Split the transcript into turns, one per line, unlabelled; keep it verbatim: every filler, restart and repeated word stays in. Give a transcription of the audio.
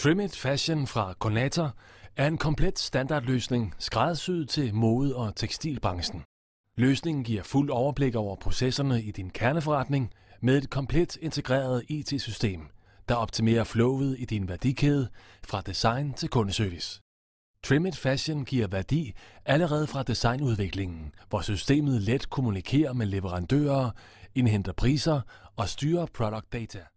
Trimit Fashion fra Conator er en komplet standardløsning skræddersyet til mode- og tekstilbranchen. Løsningen giver fuld overblik over processerne i din kerneforretning med et komplet integreret I T-system, der optimerer flowet i din værdikæde fra design til kundeservice. Trimit Fashion giver værdi allerede fra designudviklingen, hvor systemet let kommunikerer med leverandører, indhenter priser og styrer product data.